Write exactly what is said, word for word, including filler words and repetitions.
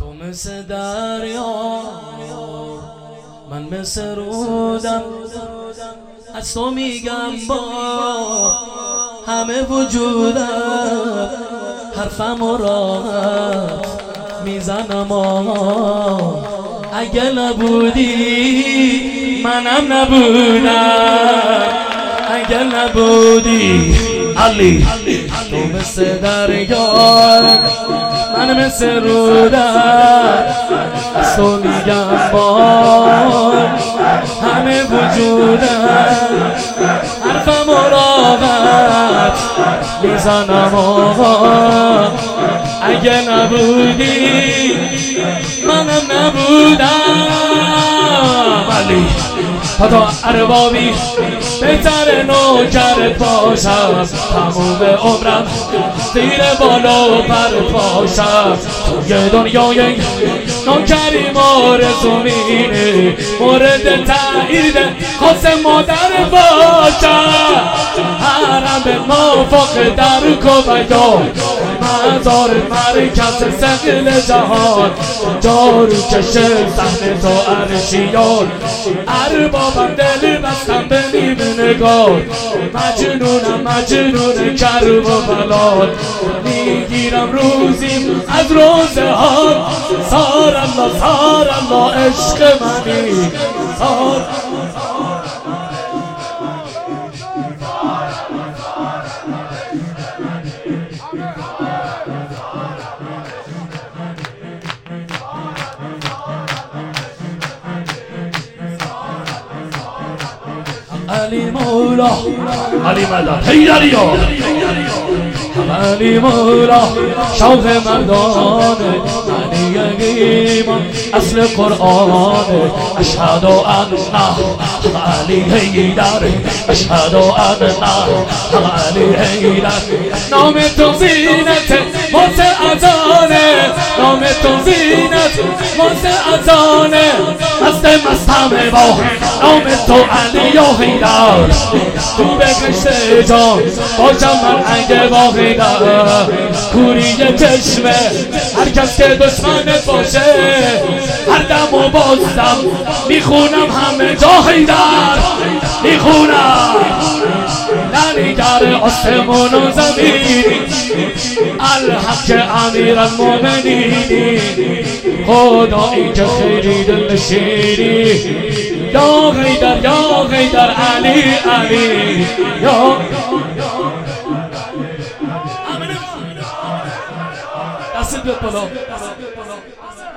تو مثل دریا، من مثل رودم، از تو میگم با همه وجودم، حرفم و راحت میزنم آه اگه نبودی منم نبودم، اگه نبودی علی. تو مثل دریا، من مثل رودم، از تو میگم با همه وجودم، حرفم و راحت میزنم آقا اگه نبودی منم نبودم. علی تا اربابی بهتر نوکرت باشم، تموم عمرم زیر بالا و پر پاشم، توی دنیای نوکری مورزومینه، مورد تایید خواست مادر باشم، حرم نافاق در کوبیدا، مزار مرکز سقیل جهان، جارو کشه صحنه تو عرشیان، اربابم دل بستم به نیم نگاه، مجنونم مجنون کرب و بلاد، میگیرم روزیم از روزه ها، سار الله سار الله عشق منی سار. علی مولا علی مدد حیدری ها، علی مولا شوق مردانه، علی ایمان اصل قرآنه، اشهد ان علی حیدر، اشهد ان علی حیدر. نام تو زینت واسه اذانه، نام تو زینت واسه اذانه، مست مستم با نام تو علی و حیدر، تو بکشت جان باشم من اگه با حیدر، کوری چشمه هر کس که دشمنت باشه، هر دم و بازدم میخونم همه جا حیدر، میخونم ننگر آسمون و زمینی، الحق امیر المومنینی، خدایی که خیلی دل نشینی، یا حیدر یا حیدر علی علی یا. دست بیاد بالا.